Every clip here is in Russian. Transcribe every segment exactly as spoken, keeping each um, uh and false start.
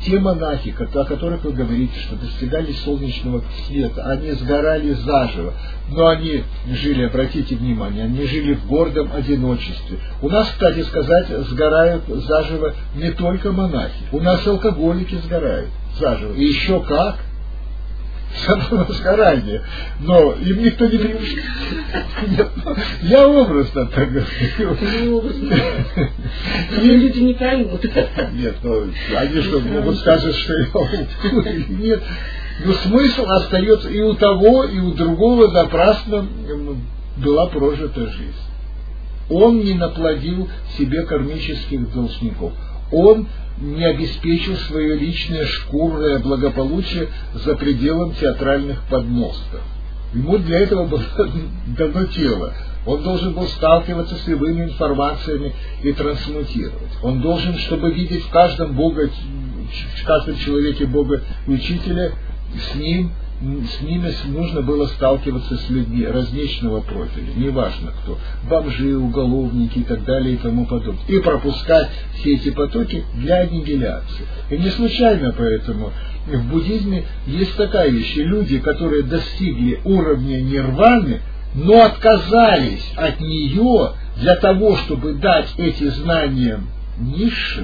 Те монахи, о которых вы говорите, что достигали солнечного света, они сгорали заживо, но они жили, обратите внимание, они жили в гордом одиночестве. У нас, кстати сказать, сгорают заживо не только монахи, у нас алкоголики сгорают заживо, и еще как. Самосгорание, но им никто не приучит. Я образно так говорю. Люди не поймут. Нет, ну они что, могут сказать, что я или нет. Но смысл остается и у того, и у другого напрасно была прожита жизнь. Он не наплодил себе кармических должников. Он не обеспечил свое личное шкурное благополучие за пределом театральных подмостков. Ему для этого было дано тело. Он должен был сталкиваться с любыми информациями и трансмутировать. Он должен, чтобы видеть в каждом Бога, в каждом человеке Бога учителя, с ним, с ними нужно было сталкиваться с людьми различного профиля, неважно кто, бомжи, уголовники и так далее и тому подобное, и пропускать все эти потоки для аннигиляции. И не случайно поэтому в буддизме есть такая вещь: люди, которые достигли уровня нирваны, но отказались от нее для того, чтобы дать эти знания низшим,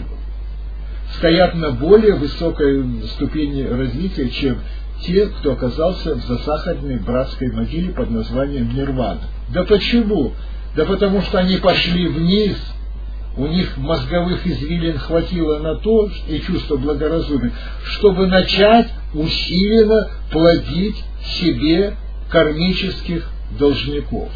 стоят на более высокой ступени развития, чем те, кто оказался в засахаренной братской могиле под названием нирвана. Да почему? Да потому что они пошли вниз, у них мозговых извилин хватило на то, и чувство благоразумия, чтобы начать усиленно плодить себе кармических должников.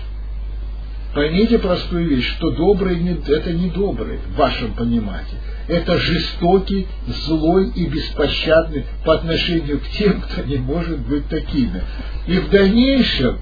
Поймите простую вещь, что добрый – это не добрый в вашем понимании. Это жестокий, злой и беспощадный по отношению к тем, кто не может быть такими. И в дальнейшем,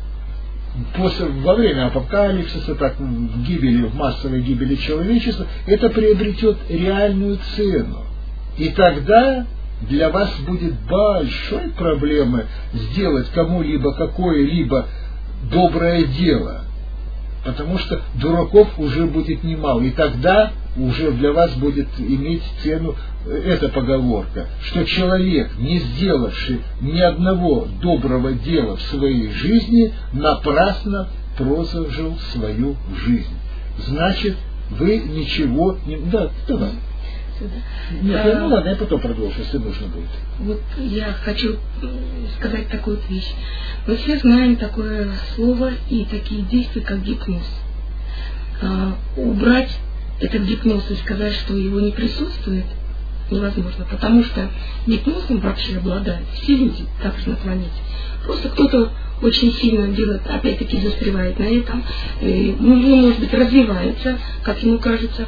после, во время апокалипсиса, так, в гибели, в массовой гибели человечества, это приобретет реальную цену. И тогда для вас будет большой проблемой сделать кому-либо какое-либо доброе дело. Потому что дураков уже будет немало. И тогда уже для вас будет иметь цену эта поговорка, что человек, не сделавший ни одного доброго дела в своей жизни, напрасно прожил свою жизнь. Значит, вы ничего не... Да, давай. Нет, а, ну ладно, я потом продолжу, если нужно будет. Вот я хочу сказать такую вещь. Мы все знаем такое слово и такие действия, как гипноз. А, убрать этот гипноз и сказать, что его не присутствует, невозможно, потому что гипнозом вообще обладают все люди также на планете. Просто кто-то очень сильно делает, опять-таки застревает на этом, ну, может быть, развивается, как ему кажется,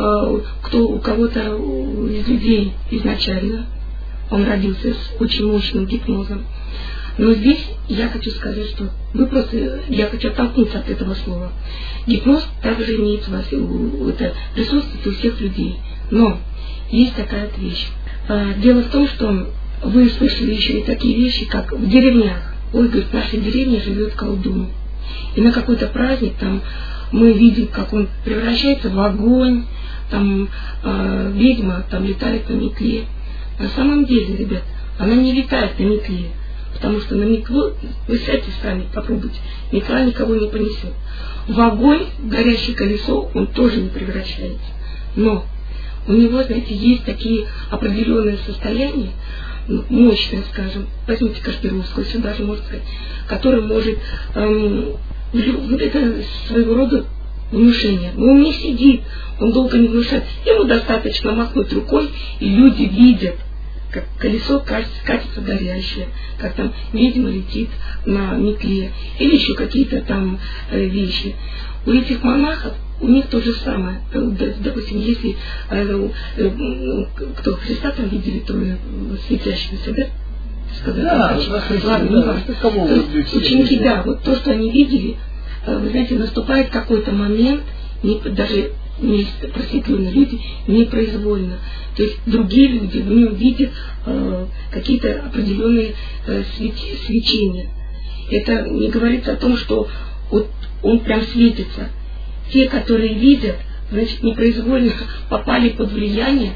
кто у кого-то из людей изначально, он родился с очень мощным гипнозом. Но здесь я хочу сказать, что вы просто, я хочу оттолкнуться от этого слова. Гипноз также имеет в вас, это присутствует у всех людей. Но есть такая вещь. Дело в том, что вы слышали еще и такие вещи, как в деревнях. Ой, говорит, в нашей деревне живет колдун. И на какой-то праздник там мы видим, как он превращается в огонь, там э, ведьма там летает на метле. На самом деле, ребят, она не летает на метле, потому что на метлу, вы сядьте сами, попробуйте, метла никого не понесет. В огонь, в горящее колесо он тоже не превращается. Но у него, знаете, есть такие определенные состояния, мощная, скажем, возьмите Кашпировскую, сюда даже можно сказать, который может, эм, вот это своего рода внушение. Но он не сидит, он долго не внушает. Ему достаточно махнуть рукой, и люди видят, как колесо катится, катится горящее, как там ведьма летит на метле, или еще какие-то там э, вещи. У этих монахов у них то же самое. Допустим, если э, э, кто Христа там видели, то светящегося, да? Сказать, да, ладно, не важно. Ученики, да, вот то, что они видели, э, вы знаете, наступает какой-то момент, не, даже не просветленные люди, непроизвольно. То есть другие люди в нем видят э, какие-то определенные э, свеч- свечения. Это не говорится о том, что вот он прям светится. Те, которые видят, значит, непроизвольно попали под влияние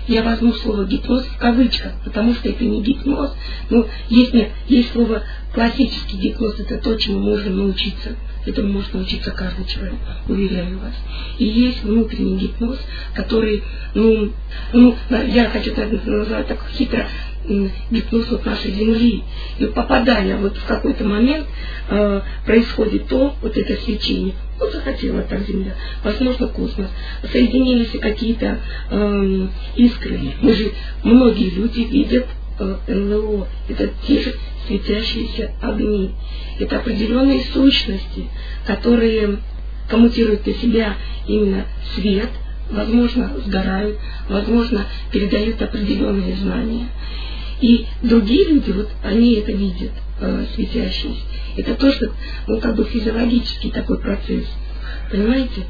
я возьму слово гипноз в кавычках, потому что это не гипноз. Ну, есть, нет, есть слово классический гипноз, это то, чему можно научиться. Этому может научиться каждый человек, уверяю вас. И есть внутренний гипноз, который, ну, ну я хочу так назвать так хитро, гипноз вот нашей Земли. И попадая вот в какой-то момент э, происходит то, вот это свечение. Вот захотела так Земля, возможно, космос. Соединились какие-то э, искры. Мы же, многие люди видят э, эн эл о. Это те же светящиеся огни. Это определенные сущности, которые коммутируют на себя именно свет, возможно, сгорают, возможно, передают определенные знания. И другие люди, вот они это видят, э, светящиеся. Это то, что, ну, как бы физиологический такой процесс. Понимаете?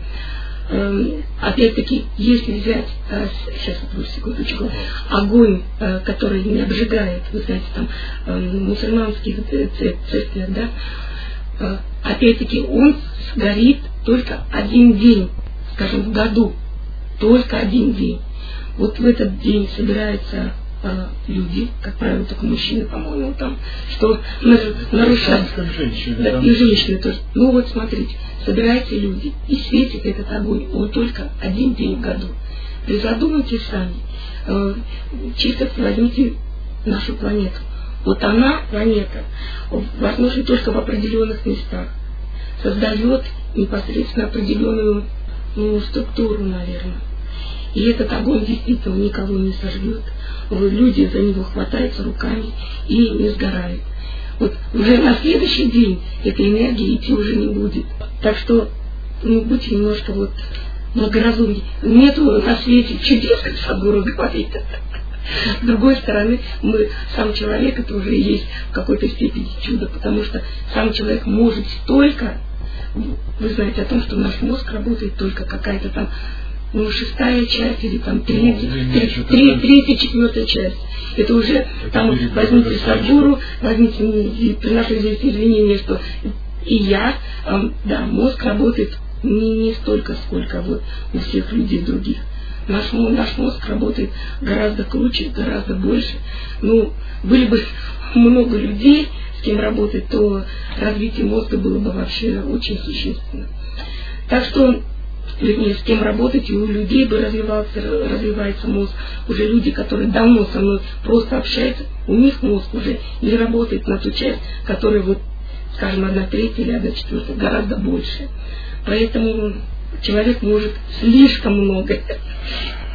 Э, опять-таки, если взять, э, сейчас, вот, секундочку, огонь, э, который не обжигает, вы знаете, там, э, мусульманских церквях, да, э, опять-таки, он сгорит только один день, скажем, в году. Только один день. Вот в этот день собираются люди, как правило, только мужчины, по-моему, там, что нарушают. Да, и женщины тоже. Ну вот смотрите, собираются люди, и светит этот огонь, он только один день в году. Вы задумайтесь сами, э, чисто возьмите нашу планету. Вот она, планета, возможно, только в определенных местах, создает непосредственно определенную, ну, структуру, наверное. И этот огонь действительно никого не сожгет. Люди за него хватаются руками и не сгорают. Вот уже на следующий день этой энергии идти уже не будет. Так что, ну, будьте немножко вот благоразумнее. Нету на свете чудес, как Садхгуру говорит. С другой стороны, мы, сам человек, это уже и есть в какой-то степени чудо, потому что сам человек может столько, вы знаете о том, что наш мозг работает только какая-то там, ну, шестая часть или там третья, третья, третья, четвертая часть. Это уже это там возьмите Садхгуру, возьмите, приношу здесь извинения, что и я, э, да, мозг работает не, не столько, сколько вот у всех людей других. Наш, наш мозг работает гораздо круче, гораздо больше. Ну, были бы много людей, с кем работать, то развитие мозга было бы вообще очень существенно. Так что, вернее, с кем работать, и у людей бы развивался, развивается мозг. Уже люди, которые давно со мной просто общаются, у них мозг уже не работает на ту часть, которая вот, скажем, одна третья или одна четвертая, гораздо больше. Поэтому человек может слишком много